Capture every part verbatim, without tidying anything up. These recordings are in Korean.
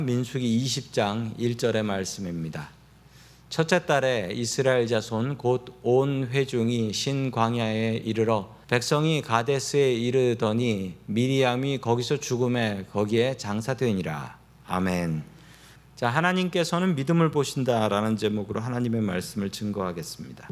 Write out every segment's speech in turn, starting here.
민수기 이십 장 일 절의 말씀입니다. 첫째 달에 이스라엘 자손 곧 온 회중이 신광야에 이르러 백성이 가데스에 이르더니 미리암이 거기서 죽음에 거기에 장사되니라. 아멘. 자, 하나님께서는 믿음을 보신다라는 제목으로 하나님의 말씀을 증거하겠습니다.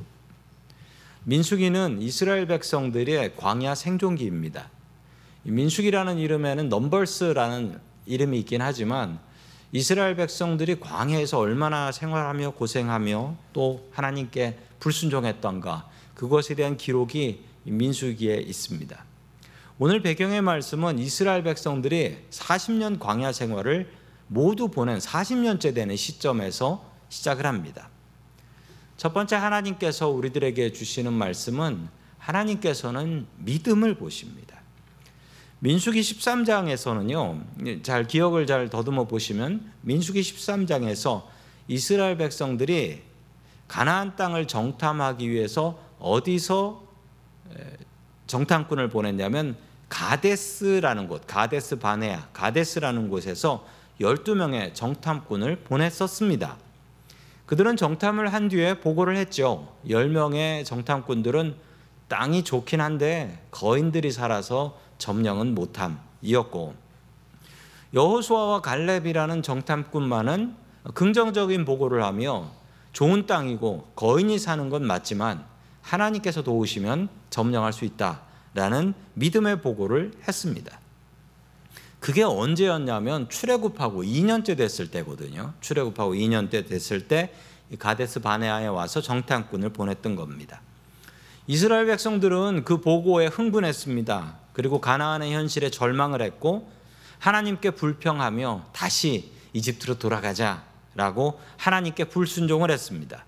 민수기는 이스라엘 백성들의 광야 생존기입니다. 민수기라는 이름에는 넘버스라는 이름이 있긴 하지만 이스라엘 백성들이 광야에서 얼마나 생활하며 고생하며 또 하나님께 불순종했던가, 그것에 대한 기록이 민수기에 있습니다. 오늘 배경의 말씀은 이스라엘 백성들이 사십 년 광야 생활을 모두 보낸 사십 년째 되는 시점에서 시작을 합니다. 첫 번째, 하나님께서 우리들에게 주시는 말씀은 하나님께서는 믿음을 보십니다. 민수기 십삼 장에서는요, 잘 기억을 잘 더듬어 보시면 민수기 십삼 장에서 이스라엘 백성들이 가나안 땅을 정탐하기 위해서 어디서 정탐꾼을 보냈냐면 가데스라는 곳, 가데스 바네아, 가데스라는 곳에서 열두 명의 정탐꾼을 보냈었습니다. 그들은 정탐을 한 뒤에 보고를 했죠. 열 명의 정탐꾼들은 땅이 좋긴 한데 거인들이 살아서 점령은 못함이었고, 여호수아와 갈렙이라는 정탐꾼만은 긍정적인 보고를 하며 좋은 땅이고 거인이 사는 건 맞지만 하나님께서 도우시면 점령할 수 있다라는 믿음의 보고를 했습니다. 그게 언제였냐면 출애굽하고 이 년째 됐을 때거든요. 출애굽하고 이 년째 됐을 때 가데스 바네아에 와서 정탐꾼을 보냈던 겁니다. 이스라엘 백성들은 그 보고에 흥분했습니다. 그리고 가나안의 현실에 절망을 했고 하나님께 불평하며 다시 이집트로 돌아가자라고 하나님께 불순종을 했습니다.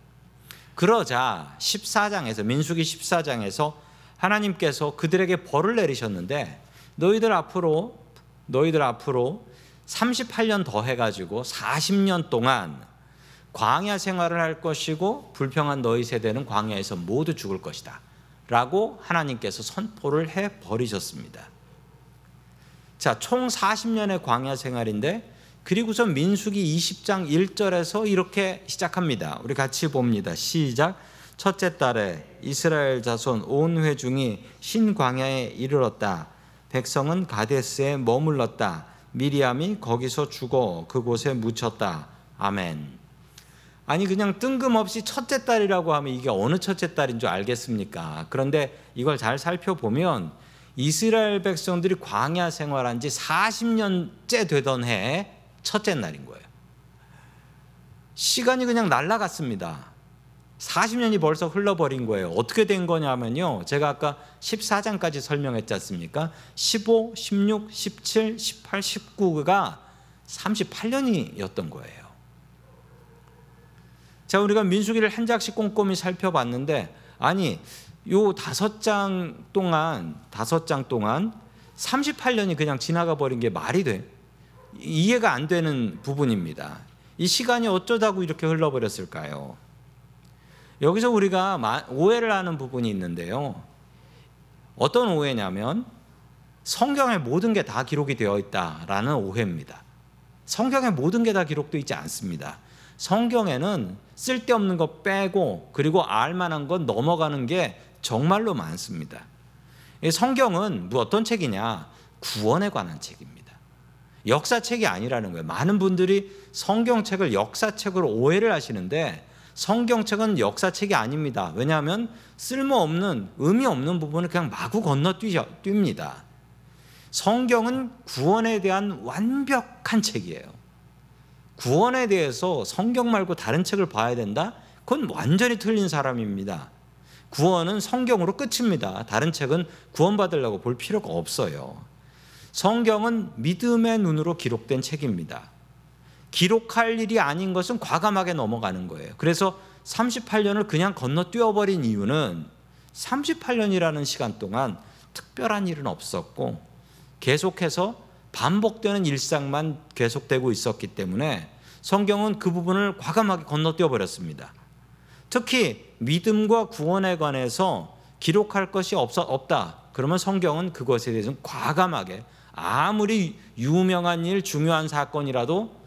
그러자 십사 장에서 민수기 십사 장에서 하나님께서 그들에게 벌을 내리셨는데 너희들 앞으로 너희들 앞으로 삼십팔 년 더 해가지고 사십 년 동안 광야 생활을 할 것이고 불평한 너희 세대는 광야에서 모두 죽을 것이다 라고 하나님께서 선포를 해버리셨습니다. 자, 총 사십 년의 광야 생활인데, 그리고서 민수기 이십 장 일 절에서 이렇게 시작합니다. 우리 같이 봅니다. 시작. 첫째 달에 이스라엘 자손 온 회중이 신광야에 이르렀다. 백성은 가데스에 머물렀다. 미리암이 거기서 죽어 그곳에 묻혔다. 아멘. 아니, 그냥 뜬금없이 첫째 달이라고 하면 이게 어느 첫째 달인 줄 알겠습니까? 그런데 이걸 잘 살펴보면 이스라엘 백성들이 광야 생활한 지 사십 년째 되던 해에 첫째 날인 거예요. 시간이 그냥 날아갔습니다. 사십 년이 벌써 흘러버린 거예요. 어떻게 된 거냐면요, 제가 아까 십사 장까지 설명했지 않습니까? 십오, 십육, 십칠, 십팔, 십구가 삼십팔 년이었던 거예요. 자, 우리가 민수기를 한 장씩 꼼꼼히 살펴봤는데, 아니, 요 다섯 장 동안, 다섯 장 동안 삼십팔 년이 그냥 지나가 버린 게 말이 돼? 이해가 안 되는 부분입니다. 이 시간이 어쩌다고 이렇게 흘러버렸을까요? 여기서 우리가 오해를 하는 부분이 있는데요. 어떤 오해냐면 성경에 모든 게 다 기록이 되어 있다라는 오해입니다. 성경에 모든 게 다 기록되어 있지 않습니다. 성경에는 쓸데없는 거 빼고 그리고 알만한 건 넘어가는 게 정말로 많습니다. 성경은 뭐 어떤 책이냐? 구원에 관한 책입니다. 역사책이 아니라는 거예요. 많은 분들이 성경책을 역사책으로 오해를 하시는데 성경책은 역사책이 아닙니다. 왜냐하면 쓸모없는, 의미 없는 부분을 그냥 마구 건너뜁니다. 성경은 구원에 대한 완벽한 책이에요. 구원에 대해서 성경 말고 다른 책을 봐야 된다? 그건 완전히 틀린 사람입니다. 구원은 성경으로 끝입니다. 다른 책은 구원받으려고 볼 필요가 없어요. 성경은 믿음의 눈으로 기록된 책입니다. 기록할 일이 아닌 것은 과감하게 넘어가는 거예요. 그래서 삼십팔 년을 그냥 건너뛰어버린 이유는 삼십팔 년이라는 시간 동안 특별한 일은 없었고 계속해서 반복되는 일상만 계속되고 있었기 때문에 성경은 그 부분을 과감하게 건너뛰어 버렸습니다. 특히 믿음과 구원에 관해서 기록할 것이 없다. 그러면 성경은 그것에 대해서는 과감하게 아무리 유명한 일, 중요한 사건이라도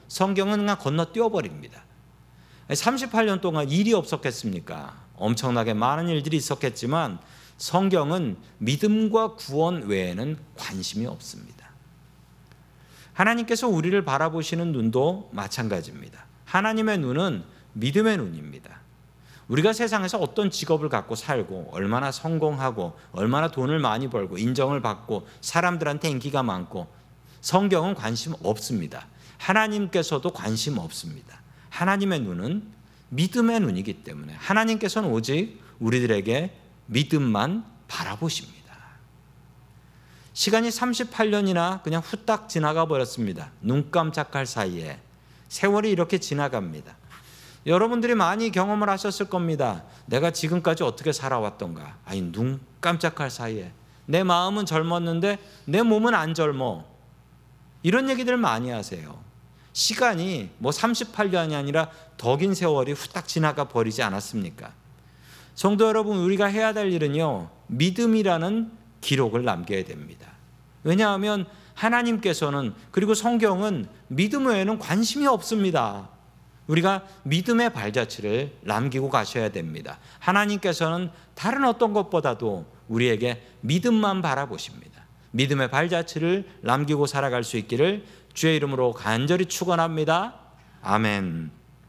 성경은 그냥 건너뛰어 버립니다. 삼십팔 년 동안 일이 없었겠습니까? 엄청나게 많은 일들이 있었겠지만 성경은 믿음과 구원 외에는 관심이 없습니다. 하나님께서 우리를 바라보시는 눈도 마찬가지입니다. 하나님의 눈은 믿음의 눈입니다. 우리가 세상에서 어떤 직업을 갖고 살고 얼마나 성공하고 얼마나 돈을 많이 벌고 인정을 받고 사람들한테 인기가 많고 성경은 관심 없습니다. 하나님께서도 관심 없습니다. 하나님의 눈은 믿음의 눈이기 때문에 하나님께서는 오직 우리들에게 믿음만 바라보십니다. 시간이 삼십팔 년이나 그냥 후딱 지나가 버렸습니다. 눈 깜짝할 사이에 세월이 이렇게 지나갑니다. 여러분들이 많이 경험을 하셨을 겁니다. 내가 지금까지 어떻게 살아왔던가. 아니, 눈 깜짝할 사이에 내 마음은 젊었는데 내 몸은 안 젊어. 이런 얘기들 많이 하세요. 시간이 뭐 삼십팔 년이 아니라 더 긴 세월이 후딱 지나가 버리지 않았습니까? 성도 여러분, 우리가 해야 될 일은요, 믿음이라는 기록을 남겨야 됩니다. 왜냐하면 하나님께서는, 그리고 성경은 믿음 외에는 관심이 없습니다. 우리가 믿음의 발자취를 남기고 가셔야 됩니다. 하나님께서는 다른 어떤 것보다도 우리에게 믿음만 바라보십니다. 믿음의 발자취를 남기고 살아갈 수 있기를 주의 이름으로 간절히 축원합니다. 아멘.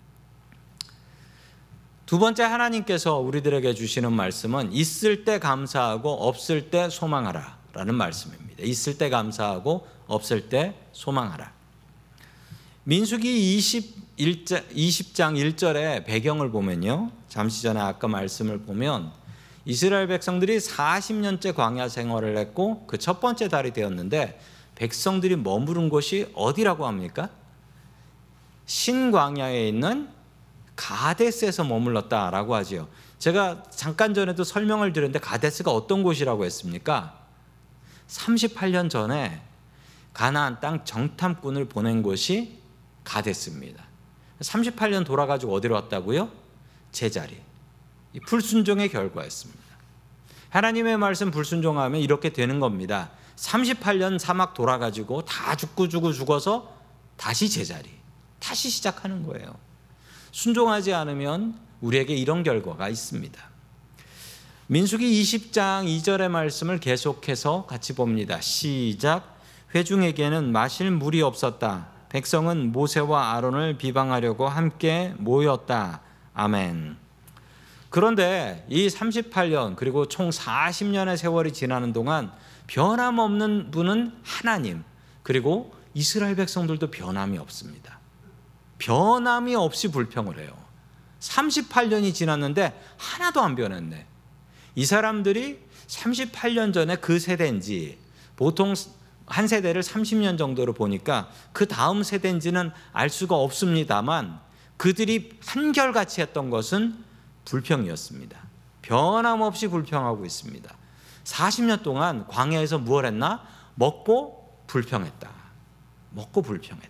두 번째, 하나님께서 우리들에게 주시는 말씀은 있을 때 감사하고 없을 때 소망하라 라는 말씀입니다. 있을 때 감사하고 없을 때 소망하라. 민수기 이십 장 일 절의 배경을 보면요, 잠시 전에 아까 말씀을 보면 이스라엘 백성들이 사십 년째 광야 생활을 했고 그 첫 번째 달이 되었는데 백성들이 머무른 곳이 어디라고 합니까? 신광야에 있는 가데스에서 머물렀다라고 하지요. 제가 잠깐 전에도 설명을 드렸는데 가데스가 어떤 곳이라고 했습니까? 삼십팔 년 전에 가나안 땅 정탐꾼을 보낸 곳이 가데스입니다. 삼십팔 년 돌아가지고 어디로 왔다고요? 제자리. 불순종의 결과였습니다. 하나님의 말씀 불순종하면 이렇게 되는 겁니다. 삼십팔 년 사막 돌아가지고 다 죽고 죽고 죽어서 다시 제자리, 다시 시작하는 거예요. 순종하지 않으면 우리에게 이런 결과가 있습니다. 민수기 이십 장 이 절의 말씀을 계속해서 같이 봅니다. 시작. 회중에게는 마실 물이 없었다. 백성은 모세와 아론을 비방하려고 함께 모였다. 아멘. 그런데 이 삼십팔 년 그리고 총 사십 년의 세월이 지나는 동안 변함없는 분은 하나님, 그리고 이스라엘 백성들도 변함이 없습니다. 변함이 없이 불평을 해요. 삼십팔 년이 지났는데 하나도 안 변했네. 이 사람들이 삼십팔 년 전에 그 세대인지, 보통 한 세대를 삼십 년 정도로 보니까 그 다음 세대인지는 알 수가 없습니다만 그들이 한결같이 했던 것은 불평이었습니다. 변함없이 불평하고 있습니다. 사십 년 동안 광야에서 무엇을 했나? 먹고 불평했다. 먹고 불평했다.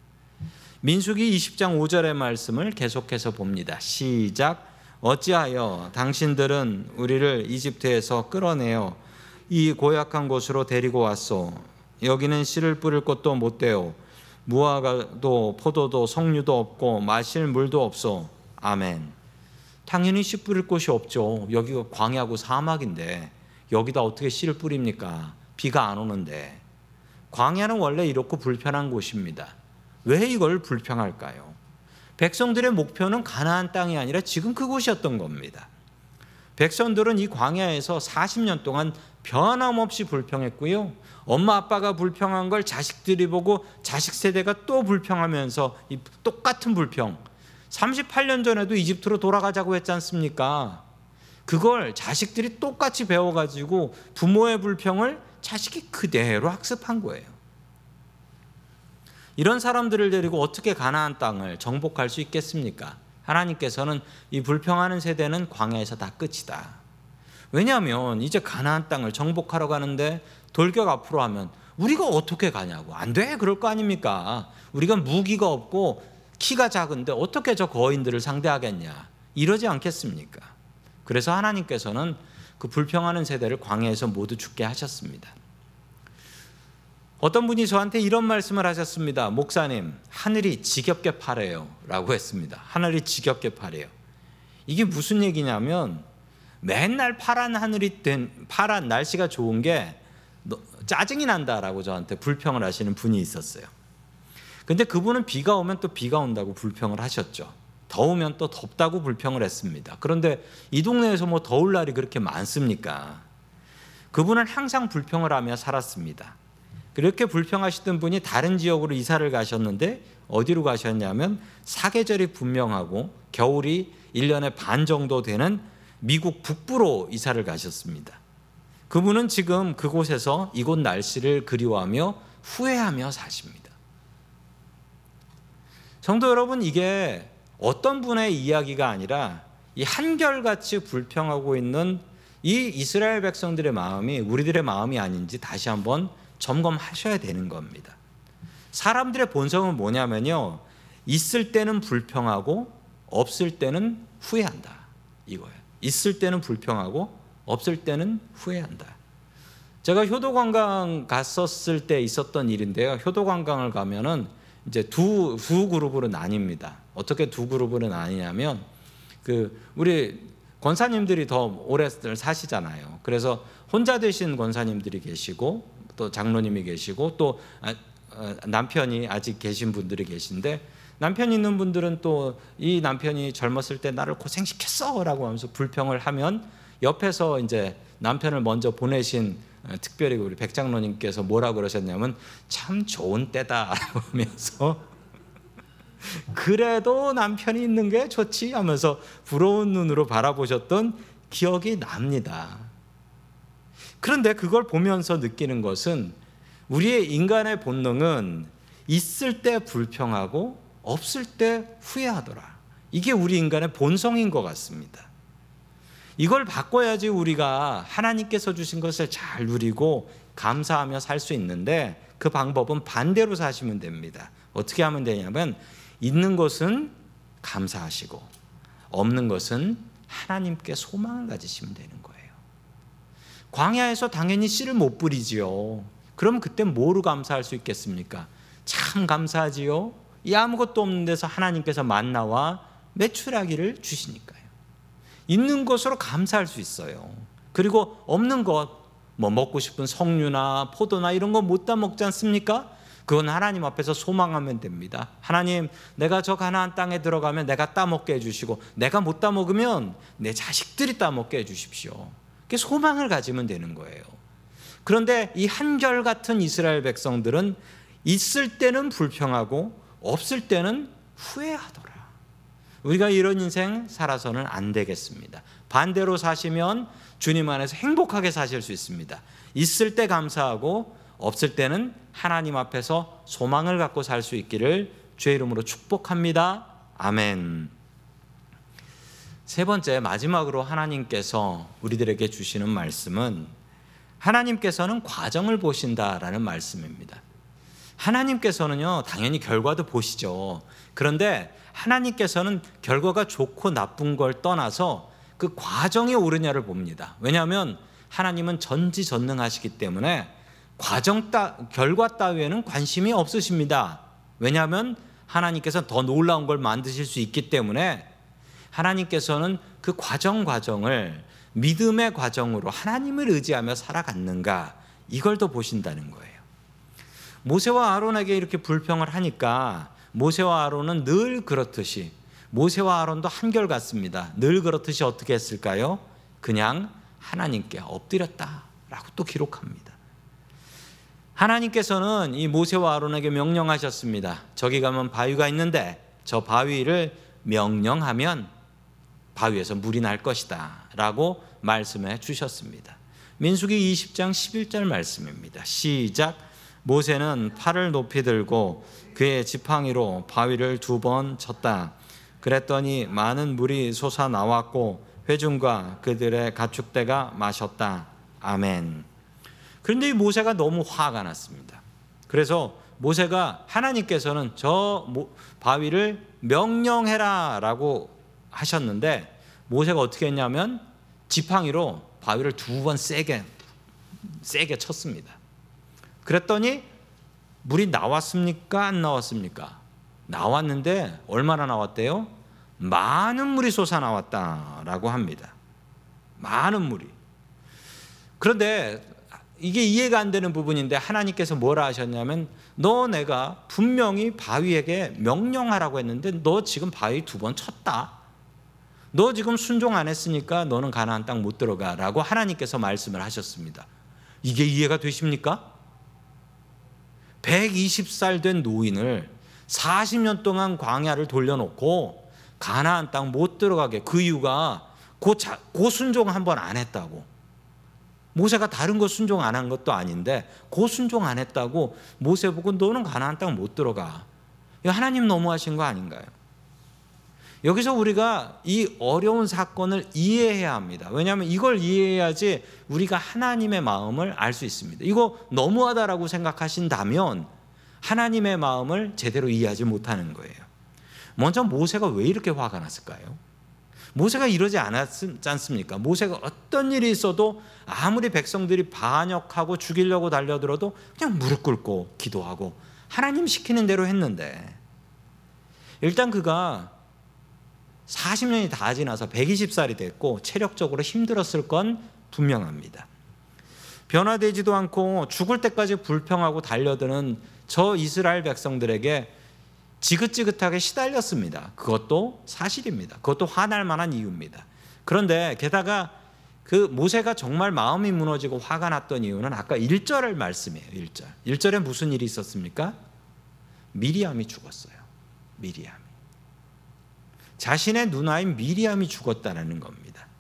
민수기 이십 장 오 절의 말씀을 계속해서 봅니다. 시작. 어찌하여 당신들은 우리를 이집트에서 끌어내어 이 고약한 곳으로 데리고 왔소. 여기는 씨를 뿌릴 곳도 못 되오. 무화과도 포도도 석류도 없고 마실 물도 없소. 아멘. 당연히 씨 뿌릴 곳이 없죠. 여기가 광야고 사막인데 여기다 어떻게 씨를 뿌립니까? 비가 안 오는데. 광야는 원래 이렇고 불편한 곳입니다. 왜 이걸 불평할까요? 백성들의 목표는 가나안 땅이 아니라 지금 그곳이었던 겁니다. 백성들은 이 광야에서 사십 년 동안 변함없이 불평했고요. 엄마 아빠가 불평한 걸 자식들이 보고 자식 세대가 또 불평하면서 이 똑같은 불평. 삼십팔 년 전에도 이집트로 돌아가자고 했지 않습니까? 그걸 자식들이 똑같이 배워가지고 부모의 불평을 자식이 그대로 학습한 거예요. 이런 사람들을 데리고 어떻게 가나안 땅을 정복할 수 있겠습니까? 하나님께서는 이 불평하는 세대는 광야에서 다 끝이다. 왜냐하면 이제 가나안 땅을 정복하러 가는데 돌격 앞으로 하면 우리가 어떻게 가냐고. 안 돼, 그럴 거 아닙니까? 우리가 무기가 없고 키가 작은데 어떻게 저 거인들을 상대하겠냐, 이러지 않겠습니까? 그래서 하나님께서는 그 불평하는 세대를 광야에서 모두 죽게 하셨습니다. 어떤 분이 저한테 이런 말씀을 하셨습니다. 목사님, 하늘이 지겹게 파래요 라고 했습니다. 하늘이 지겹게 파래요. 이게 무슨 얘기냐면 맨날 파란 하늘이 된 파란 날씨가 좋은 게 짜증이 난다라고 저한테 불평을 하시는 분이 있었어요. 근데 그분은 비가 오면 또 비가 온다고 불평을 하셨죠. 더우면 또 덥다고 불평을 했습니다. 그런데 이 동네에서 뭐 더울 날이 그렇게 많습니까? 그분은 항상 불평을 하며 살았습니다. 그렇게 불평하시던 분이 다른 지역으로 이사를 가셨는데 어디로 가셨냐면 사계절이 분명하고 겨울이 일 년에 반 정도 되는 미국 북부로 이사를 가셨습니다. 그분은 지금 그곳에서 이곳 날씨를 그리워하며 후회하며 사십니다. 성도 여러분, 이게 어떤 분의 이야기가 아니라 이 한결같이 불평하고 있는 이 이스라엘 백성들의 마음이 우리들의 마음이 아닌지 다시 한번 점검하셔야 되는 겁니다. 사람들의 본성은 뭐냐면요, 있을 때는 불평하고 없을 때는 후회한다, 이거예요. 있을 때는 불평하고 없을 때는 후회한다. 제가 효도관광 갔었을 때 있었던 일인데요. 효도관광을 가면은 이제 두, 두 그룹으로 나뉩니다. 어떻게 두 그룹으로 나뉘냐면 그 우리 권사님들이 더 오래 사시잖아요. 그래서 혼자 되신 권사님들이 계시고 또 장로님이 계시고 또 남편이 아직 계신 분들이 계신데, 남편 있는 분들은 또 이 남편이 젊었을 때 나를 고생시켰어라고 하면서 불평을 하면 옆에서 이제 남편을 먼저 보내신 특별히 우리 백 장로님께서 뭐라 그러셨냐면 참 좋은 때다라고 하면서 그래도 남편이 있는 게 좋지 하면서 부러운 눈으로 바라보셨던 기억이 납니다. 그런데 그걸 보면서 느끼는 것은 우리의 인간의 본능은 있을 때 불평하고 없을 때 후회하더라. 이게 우리 인간의 본성인 것 같습니다. 이걸 바꿔야지 우리가 하나님께서 주신 것을 잘 누리고 감사하며 살 수 있는데, 그 방법은 반대로 사시면 됩니다. 어떻게 하면 되냐면 있는 것은 감사하시고 없는 것은 하나님께 소망을 가지시면 되는 거예요. 광야에서 당연히 씨를 못 뿌리지요. 그럼 그때 뭐로 감사할 수 있겠습니까? 참 감사하지요. 이 아무것도 없는 데서 하나님께서 만나와 메추라기를 주시니까요. 있는 것으로 감사할 수 있어요. 그리고 없는 것, 뭐 먹고 싶은 석류나 포도나 이런 거 못 다 먹지 않습니까? 그건 하나님 앞에서 소망하면 됩니다. 하나님, 내가 저 가나안 땅에 들어가면 내가 따먹게 해주시고, 내가 못 따먹으면 내 자식들이 따먹게 해주십시오. 그게 소망을 가지면 되는 거예요. 그런데 이 한결같은 이스라엘 백성들은 있을 때는 불평하고 없을 때는 후회하더라. 우리가 이런 인생 살아서는 안 되겠습니다. 반대로 사시면 주님 안에서 행복하게 사실 수 있습니다. 있을 때 감사하고 없을 때는 하나님 앞에서 소망을 갖고 살 수 있기를 주의 이름으로 축복합니다. 아멘. 세 번째, 마지막으로 하나님께서 우리들에게 주시는 말씀은 하나님께서는 과정을 보신다라는 말씀입니다. 하나님께서는요, 당연히 결과도 보시죠. 그런데 하나님께서는 결과가 좋고 나쁜 걸 떠나서 그 과정이 옳으냐를 봅니다. 왜냐하면 하나님은 전지전능하시기 때문에 과정 따, 결과 따위에는 관심이 없으십니다. 왜냐하면 하나님께서 더 놀라운 걸 만드실 수 있기 때문에 하나님께서는 그 과정 과정을 믿음의 과정으로 하나님을 의지하며 살아갔는가, 이걸 더 보신다는 거예요. 모세와 아론에게 이렇게 불평을 하니까 모세와 아론은 늘 그렇듯이, 모세와 아론도 한결같습니다. 늘 그렇듯이 어떻게 했을까요? 그냥 하나님께 엎드렸다라고 또 기록합니다. 하나님께서는 이 모세와 아론에게 명령하셨습니다. 저기 가면 바위가 있는데 저 바위를 명령하면 바위에서 물이 날 것이다 라고 말씀해 주셨습니다. 민수기 이십 장 십일 절 말씀입니다. 시작. 모세는 팔을 높이 들고 그의 지팡이로 바위를 두 번 쳤다. 그랬더니 많은 물이 솟아나왔고 회중과 그들의 가축대가 마셨다. 아멘. 그런데 이 모세가 너무 화가 났습니다. 그래서 모세가, 하나님께서는 저 바위를 명령해라 라고 하셨는데 모세가 어떻게 했냐면 지팡이로 바위를 두 번 세게 세게 쳤습니다. 그랬더니 물이 나왔습니까? 안 나왔습니까? 나왔는데 얼마나 나왔대요? 많은 물이 솟아나왔다라고 합니다. 많은 물이. 그런데 이게 이해가 안 되는 부분인데 하나님께서 뭐라 하셨냐면 너 내가 분명히 바위에게 명령하라고 했는데 너 지금 바위 두 번 쳤다. 너 지금 순종 안 했으니까 너는 가나안 땅 못 들어가라고 하나님께서 말씀을 하셨습니다. 이게 이해가 되십니까? 백이십 살 된 노인을 사십 년 동안 광야를 돌려놓고 가나안 땅 못 들어가게, 그 이유가 고, 자, 고 순종 한 번 안 했다고. 모세가 다른 거 순종 안 한 것도 아닌데 고 순종 안 했다고 모세 보고 너는 가나안 땅 못 들어가. 이거 하나님 너무하신 거 아닌가요? 여기서 우리가 이 어려운 사건을 이해해야 합니다. 왜냐하면 이걸 이해해야지 우리가 하나님의 마음을 알 수 있습니다. 이거 너무하다라고 생각하신다면 하나님의 마음을 제대로 이해하지 못하는 거예요. 먼저 모세가 왜 이렇게 화가 났을까요? 모세가 이러지 않았지 않습니까? 모세가 어떤 일이 있어도 아무리 백성들이 반역하고 죽이려고 달려들어도 그냥 무릎 꿇고 기도하고 하나님 시키는 대로 했는데, 일단 그가 사십 년이 다 지나서 백이십 살이 됐고 체력적으로 힘들었을 건 분명합니다. 변화되지도 않고 죽을 때까지 불평하고 달려드는 저 이스라엘 백성들에게 지긋지긋하게 시달렸습니다. 그것도 사실입니다. 그것도 화날 만한 이유입니다. 그런데 게다가 그 모세가 정말 마음이 무너지고 화가 났던 이유는 아까 일 절 말씀이에요. 일 절. 일 절에 무슨 일이 있었습니까? 미리암이 죽었어요. 미리암이. 자신의 누나인 미리암이 죽었다는 겁니다.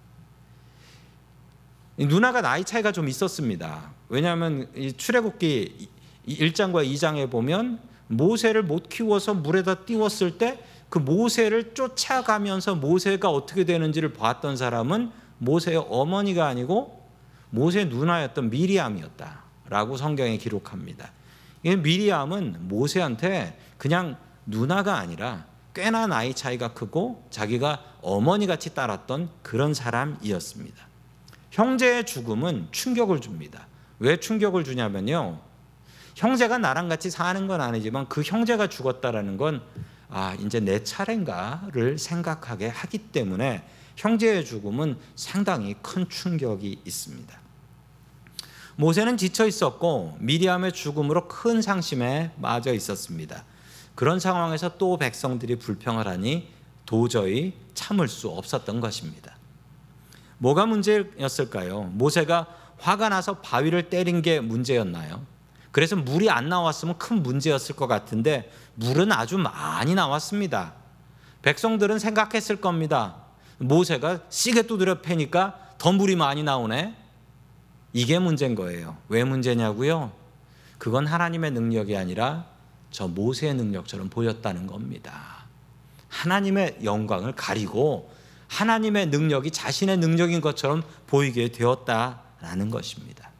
누나가 나이 차이가 좀 있었습니다. 왜냐하면 이 출애굽기 일 장과 이 장에 보면 모세를 못 키워서 물에다 띄웠을 때 그 모세를 쫓아가면서 모세가 어떻게 되는지를 봤던 사람은 모세의 어머니가 아니고 모세의 누나였던 미리암이었다라고 성경에 기록합니다. 미리암은 모세한테 그냥 누나가 아니라 꽤나 나이 차이가 크고 자기가 어머니같이 따랐던 그런 사람이었습니다. 형제의 죽음은 충격을 줍니다. 왜 충격을 주냐면요, 형제가 나랑 같이 사는 건 아니지만 그 형제가 죽었다라는 건 아, 이제 내 차례인가를 생각하게 하기 때문에 형제의 죽음은 상당히 큰 충격이 있습니다. 모세는 지쳐 있었고 미리암의 죽음으로 큰 상심에 빠져 있었습니다. 그런 상황에서 또 백성들이 불평을 하니 도저히 참을 수 없었던 것입니다. 뭐가 문제였을까요? 모세가 화가 나서 바위를 때린 게 문제였나요? 그래서 물이 안 나왔으면 큰 문제였을 것 같은데 물은 아주 많이 나왔습니다. 백성들은 생각했을 겁니다. 모세가 시계 두드려 패니까 더 물이 많이 나오네. 이게 문제인 거예요. 왜 문제냐고요? 그건 하나님의 능력이 아니라 저 모세의 능력처럼 보였다는 겁니다. 하나님의 영광을 가리고 하나님의 능력이 자신의 능력인 것처럼 보이게 되었다라는 것입니다.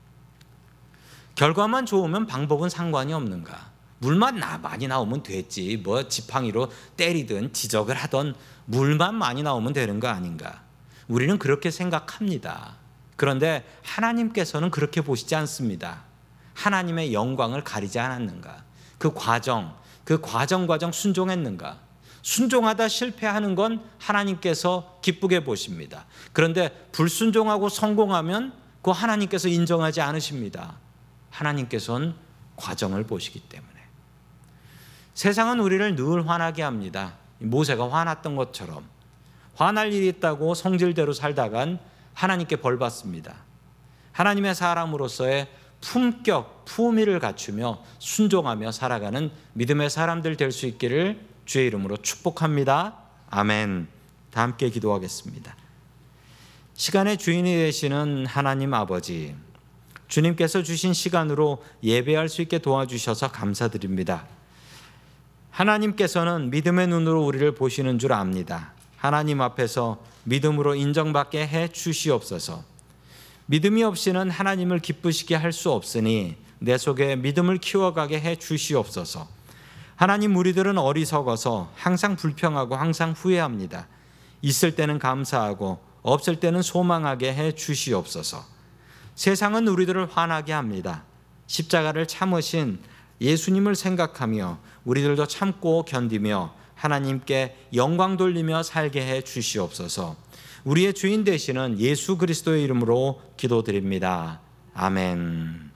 결과만 좋으면 방법은 상관이 없는가? 물만 나 많이 나오면 됐지. 뭐 지팡이로 때리든 지적을 하던 물만 많이 나오면 되는 거 아닌가? 우리는 그렇게 생각합니다. 그런데 하나님께서는 그렇게 보시지 않습니다. 하나님의 영광을 가리지 않았는가? 그 과정, 그 과정 과정 순종했는가? 순종하다 실패하는 건 하나님께서 기쁘게 보십니다. 그런데 불순종하고 성공하면 그 하나님께서 인정하지 않으십니다. 하나님께서는 과정을 보시기 때문에. 세상은 우리를 늘 화나게 합니다. 모세가 화났던 것처럼 화날 일이 있다고 성질대로 살다간 하나님께 벌 받습니다. 하나님의 사람으로서의 품격, 품위를 갖추며 순종하며 살아가는 믿음의 사람들 될 수 있기를 주의 이름으로 축복합니다. 아멘. 다 함께 기도하겠습니다. 시간의 주인이 되시는 하나님 아버지, 주님께서 주신 시간으로 예배할 수 있게 도와주셔서 감사드립니다. 하나님께서는 믿음의 눈으로 우리를 보시는 줄 압니다. 하나님 앞에서 믿음으로 인정받게 해 주시옵소서. 믿음이 없이는 하나님을 기쁘시게 할 수 없으니 내 속에 믿음을 키워가게 해 주시옵소서. 하나님, 우리들은 어리석어서 항상 불평하고 항상 후회합니다. 있을 때는 감사하고 없을 때는 소망하게 해 주시옵소서. 세상은 우리들을 화나게 합니다. 십자가를 참으신 예수님을 생각하며 우리들도 참고 견디며 하나님께 영광 돌리며 살게 해 주시옵소서. 우리의 주인 되시는 예수 그리스도의 이름으로 기도드립니다. 아멘.